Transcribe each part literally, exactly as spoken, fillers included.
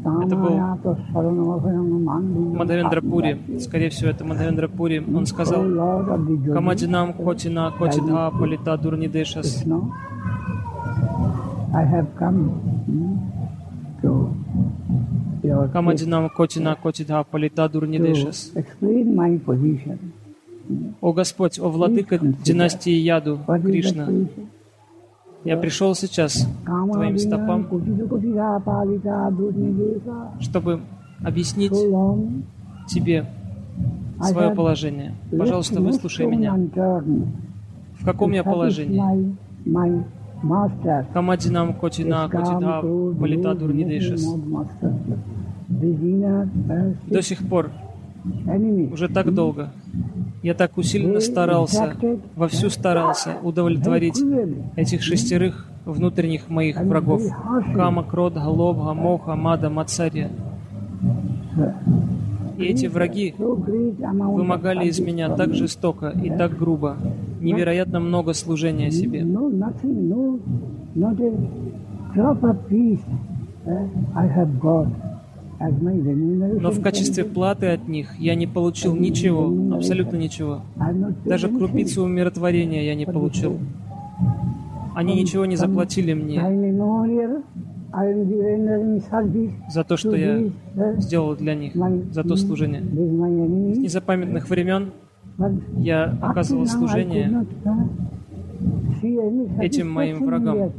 Это был Мадхавендра Пури. Скорее всего, это Мадхавендра Пури. Он сказал: «Камаджинам котина котидха палита дурнидешас». Камаджинам котина котидха палита дурнидешас. О Господь, о Владыка династии Яду, Кришна, я пришел сейчас к Твоим стопам, чтобы объяснить Тебе свое положение. Пожалуйста, выслушай меня. В каком я положении? Камаджинам котина котидха палита дурнидешас. До сих пор, уже так долго, я так усиленно старался, вовсю старался удовлетворить этих шестерых внутренних моих врагов: Кама, Кродха, Лобха, Моха, Мада, Мацарья. И эти враги вымогали из меня так жестоко и так грубо, невероятно много служения себе. Но в качестве платы от них я не получил ничего, абсолютно ничего. Даже крупицу умиротворения я не получил. Они ничего не заплатили мне за то, что я сделал для них, за то служение. С незапамятных времен я оказывал служение этим моим врагам.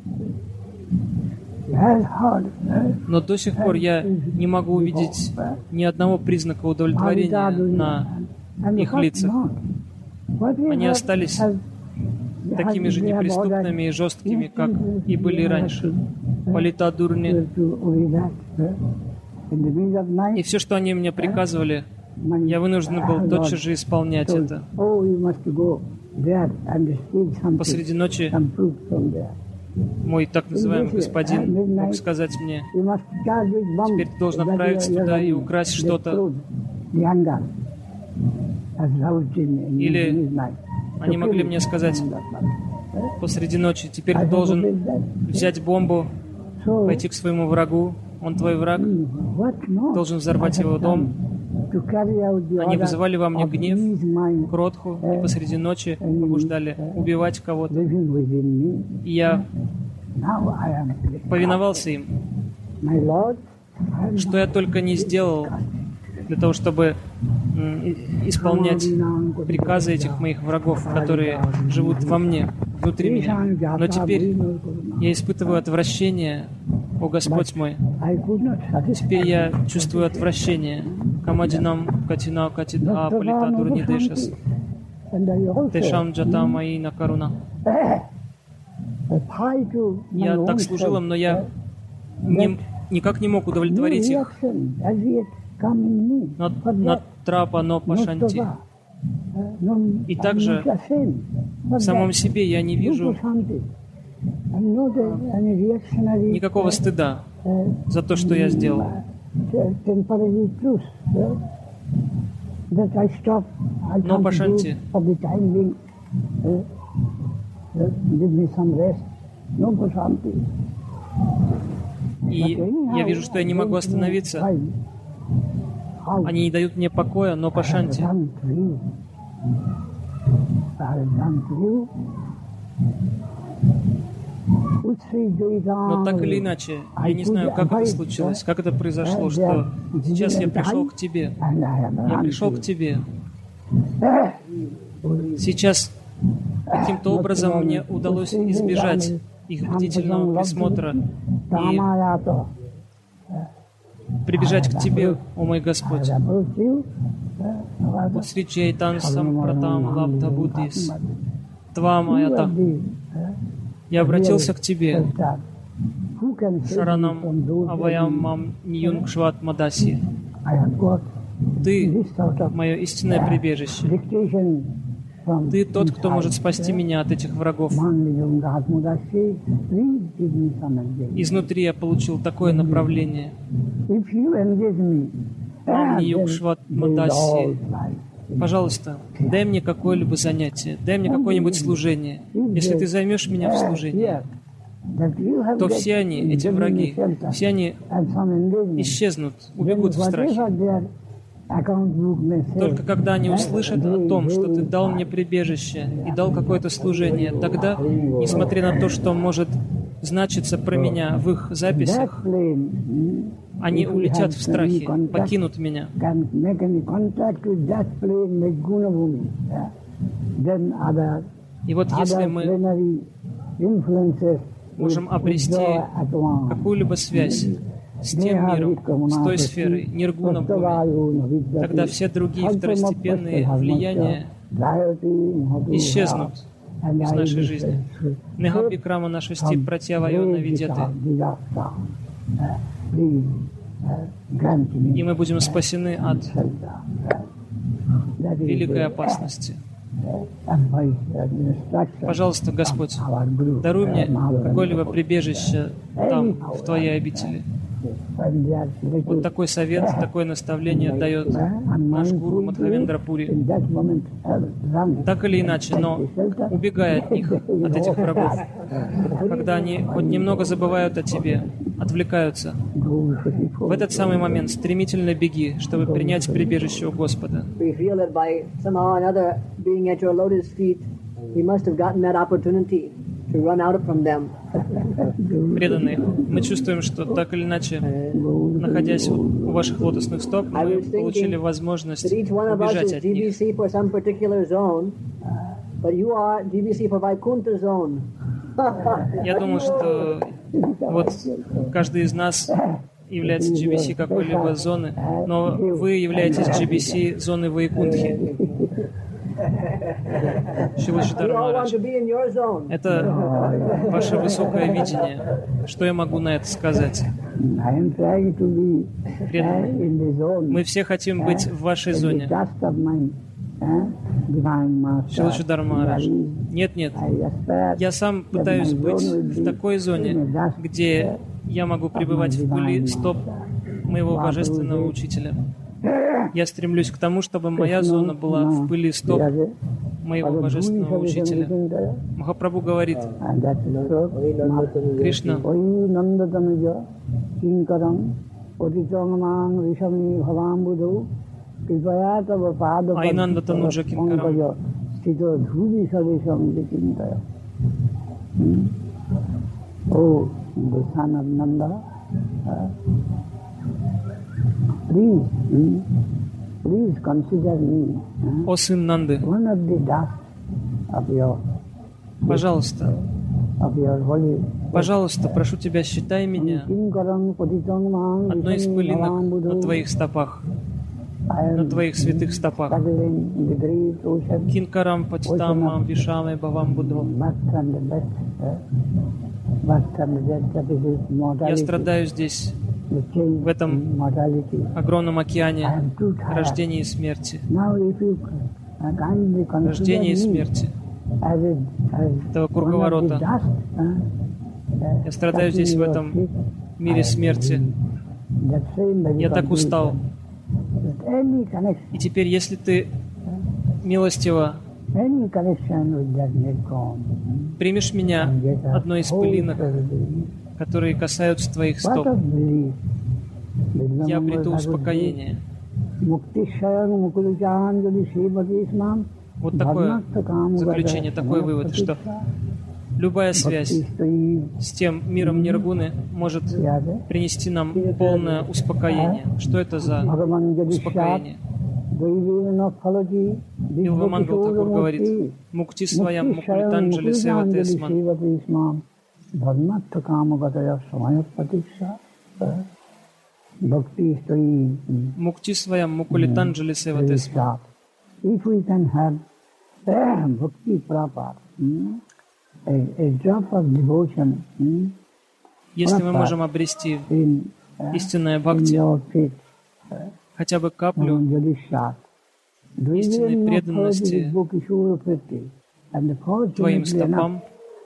Но до сих пор я не могу увидеть ни одного признака удовлетворения на их лицах. Они остались такими же неприступными и жесткими, как и были раньше. Палита дурни. И все, что они мне приказывали, я вынужден был тотчас же исполнять это. Посреди ночи мой так называемый господин мог сказать мне: теперь ты должен отправиться туда и украсть что-то. Или они могли мне сказать посреди ночи: теперь ты должен взять бомбу, пойти к своему врагу, он твой враг, должен взорвать его дом. Они вызывали во мне гнев, кротху, и посреди ночи побуждали убивать кого-то. И я повиновался им. Что я только не сделал для того, чтобы исполнять приказы этих моих врагов, которые живут во мне, внутри меня. Но теперь я испытываю отвращение, о Господь мой. Теперь я чувствую отвращение. Камаджинам катина катидха палита дурнидешас. Тешам джата маина каруна. Я так служил им, но я не, никак не мог удовлетворить их. На трапа но пашанти. И также в самом себе я не вижу никакого стыда за то, что я сделал. Но пашанти. И я вижу, что я не могу остановиться. Они не дают мне покоя, но пашанти. Но так или иначе, я не знаю, как это случилось, как это произошло, что сейчас я пришел к Тебе. Я пришел к Тебе. Сейчас каким-то образом мне удалось избежать их бдительного присмотра и прибежать к Тебе, о мой Господь. Утсричейтан сампратам лабдха буддис. Твам аята. Я обратился к Тебе. Шаранам аваям мам ньюнгшват мадаси. Ты — мое истинное прибежище. Ты тот, кто может спасти меня от этих врагов. Изнутри я получил такое направление. Мам ньюнгшват мадаси. Пожалуйста, дай мне какое-либо занятие, дай мне какое-нибудь служение. Если ты займешь меня в служении, то все они, эти враги, все они исчезнут, убегут в страхе. Только когда они услышат о том, что ты дал мне прибежище и дал какое-то служение, тогда, несмотря на то, что может значиться про меня в их записях, они улетят в страхе, покинут меня. И вот если мы можем обрести какую-либо связь с тем миром, с той сферой, ниргуна бхуми, тогда все другие второстепенные влияния исчезнут из нашей жизни. Нехаби крама нашвасти пратьявайона видяты. И мы будем спасены от великой опасности. Пожалуйста, Господь, даруй мне какое-либо прибежище там, в Твоей обители. Вот такой совет, такое наставление дает наш гуру Мадхавендра Пури. Так или иначе, но убегая от них, от этих врагов, когда они хоть немного забывают о Тебе, отвлекаются, в этот самый момент стремительно беги, чтобы принять прибежище у Господа. Преданные, мы чувствуем, что так или иначе, находясь у ваших лотосных стоп, мы получили возможность убежать от них. Я думаю, что вот каждый из нас является джи би си какой-либо зоны, но вы являетесь джи би си зоны Вайкунтхи. Шилашидар Махарадж, это ваше высокое видение. Что я могу на это сказать? Преданные, мы все хотим быть в вашей зоне. Шилашидар Махарадж, нет, нет, я сам пытаюсь быть в такой зоне, где я могу пребывать в пыли стоп моего божественного учителя. Я стремлюсь к тому, чтобы моя зона была в пыли стоп моего божественного учителя. Махапрабху говорит, Кришна, Айнанда Тануджа Кинкарам. О, the son of Nanda, uh, please, mm, please consider me uh, О сын Нанды, one of the dust of your, пожалуйста, of your holy. Пожалуйста, прошу тебя, считай меня одной из пылинок на твоих стопах, на твоих святых стопах. Кинкарам, Патитамам, Вишамай, Бхавам Будхо. Я страдаю здесь, в этом огромном океане рождения и смерти. Рождения и смерти. Этого круговорота. Я страдаю здесь, в этом мире смерти. Я так устал. И теперь, если ты милостиво примешь меня одной из пылинок, которые касаются твоих стоп, я обрету успокоение. Вот такое заключение, такой вывод, что любая связь с тем миром ниргуны может принести нам полное успокоение. Что это за успокоение? Билва Мангал Такур говорит, «Мукти своям мукулитанджали севате эсман». Мукти своям мукулитанджали севате эсман. Если мы можем обрести истинное бхакти, хотя бы каплю истинной преданности твоим стопам,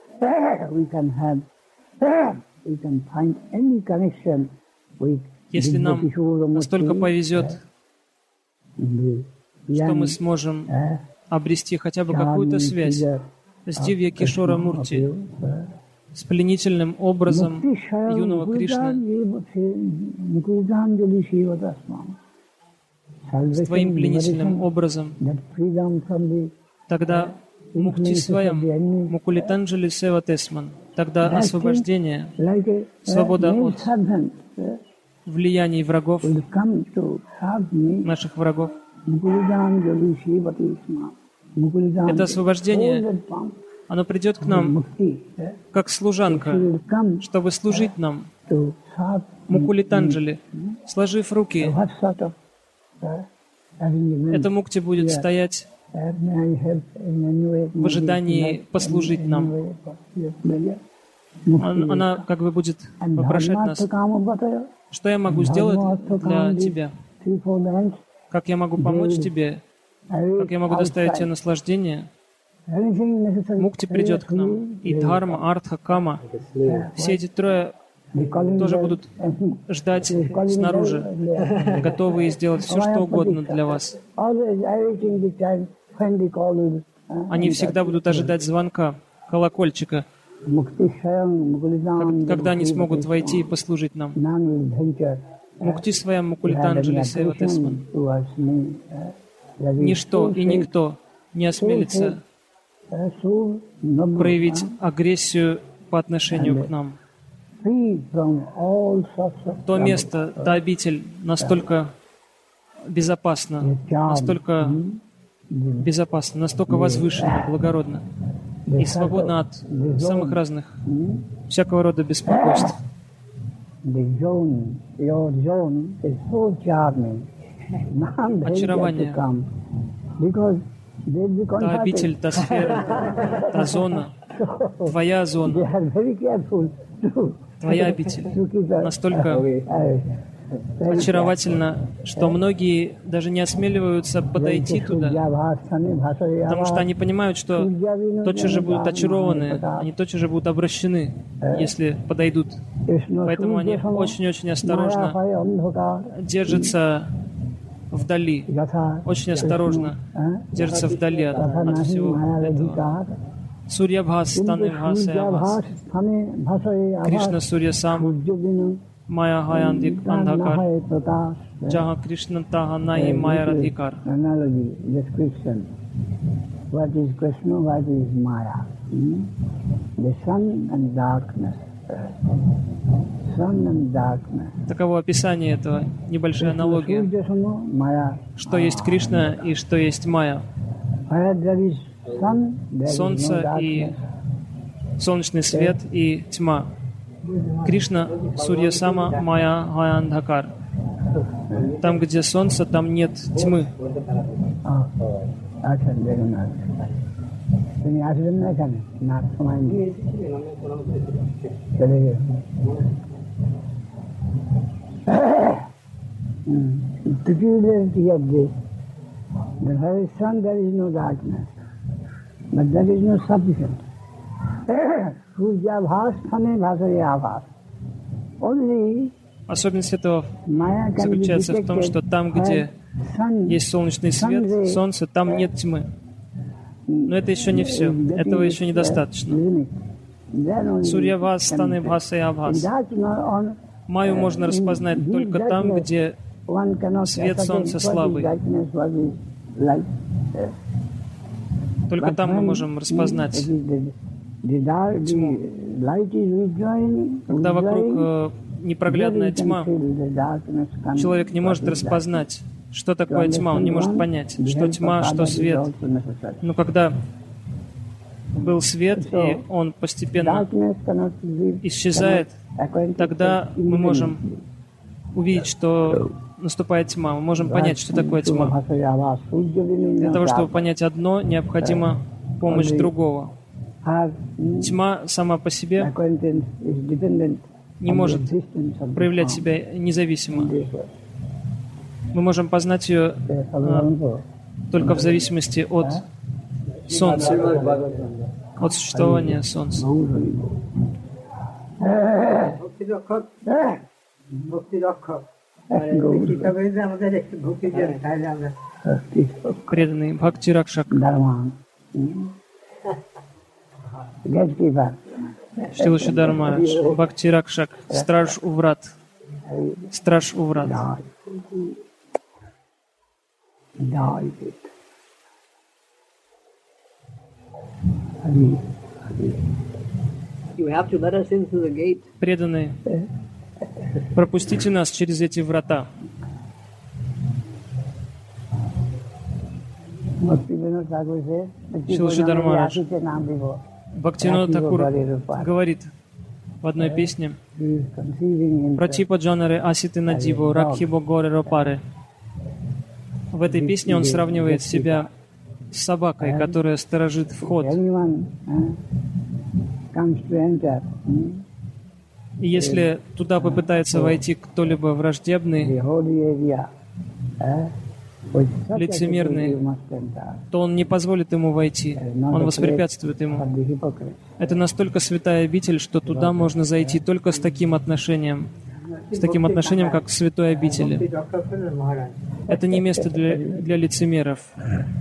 если нам настолько повезет, что мы сможем обрести хотя бы какую-то связь с Дивья Кишора Мурти, с пленительным образом юного Кришны, с твоим пленительным образом, тогда Мукти Своям, Мукулитанджали Сева Тесман, тогда освобождение, свобода от влияний врагов, наших врагов. Это освобождение, оно придет к нам как служанка, чтобы служить нам. Мукулитанджали, сложив руки, эта мукти будет стоять в ожидании послужить нам. Она как бы будет вопрошать нас: что я могу сделать для тебя? Как я могу помочь тебе? Как я могу доставить тебе наслаждение? Мукти придет к нам. И дхарма, артха, кама. Все эти трое тоже будут ждать снаружи, готовые сделать все, что угодно для вас. Они всегда будут ожидать звонка, колокольчика, когда они смогут войти и послужить нам. Мукти Своям Мукулитанджали Сева Тесман. Ничто и никто не осмелится проявить агрессию по отношению к нам. То место, та обитель настолько безопасна, настолько безопасна, настолько возвышена, благородна и свободна от самых разных, всякого рода беспокойств. Очарование. Та обитель, та сфера, та зона, твоя зона, твоя обитель настолько очаровательна, что многие даже не осмеливаются подойти туда, потому что они понимают, что тотчас же будут очарованы, они тотчас же будут обращены, если подойдут. Поэтому они очень-очень осторожно держатся вдали, очень осторожно держатся вдали от, от всего этого. Сурья Бхас, Станы Бхас, Абхас, Кришна Сурья Сам, Майя Хаяндик Андхакар, Джаха Кришна Таха Наи Майя Радхикар. What is Krishna, what is Maya? Hmm? The sun and darkness. Sun and darkness. Таково описание этого, небольшая аналогия. Что есть Кришна и что есть Майя. Солнце и солнечный свет и тьма. Кришна, Сурья Сама, Майя Хаяндхакар. Там, где солнце, там нет тьмы. Особенность этого заключается в том, что там, где есть солнечный свет, солнце, там нет тьмы. Но это еще не все. Этого еще недостаточно. Сурья Бхас, Станы Бхаса и Абхас. Майю можно распознать только там, где свет солнца слабый. Только там мы можем распознать тьму. Когда вокруг э, непроглядная тьма, человек не может распознать, что такое тьма, он не может понять, что тьма, что свет. Но когда был свет, и он постепенно исчезает, тогда мы можем увидеть, что наступает тьма. Мы можем понять, что такое тьма. Для того, чтобы понять одно, необходима помощь другого. Тьма сама по себе не может проявлять себя независимо. Мы можем познать ее а, только в зависимости от Солнца, от существования Солнца. Преданный Бхакти Ракшак. Шрила Махарадж, Бхакти Ракшак, страж у врат. Страж у врат. Преданные, пропустите нас через эти врата. Шрила Махарадж, Бхактивинода Тхакур говорит в одной песне: «Прачипа джанаре аситы надиву, ракхибо горе ропаре». В этой песне он сравнивает себя с собакой, которая сторожит вход. И если туда попытается войти кто-либо враждебный, лицемерный, то он не позволит ему войти, он воспрепятствует ему. Это настолько святая обитель, что туда можно зайти только с таким отношением, с таким отношением, как к святой обители. Это не место для, для лицемеров.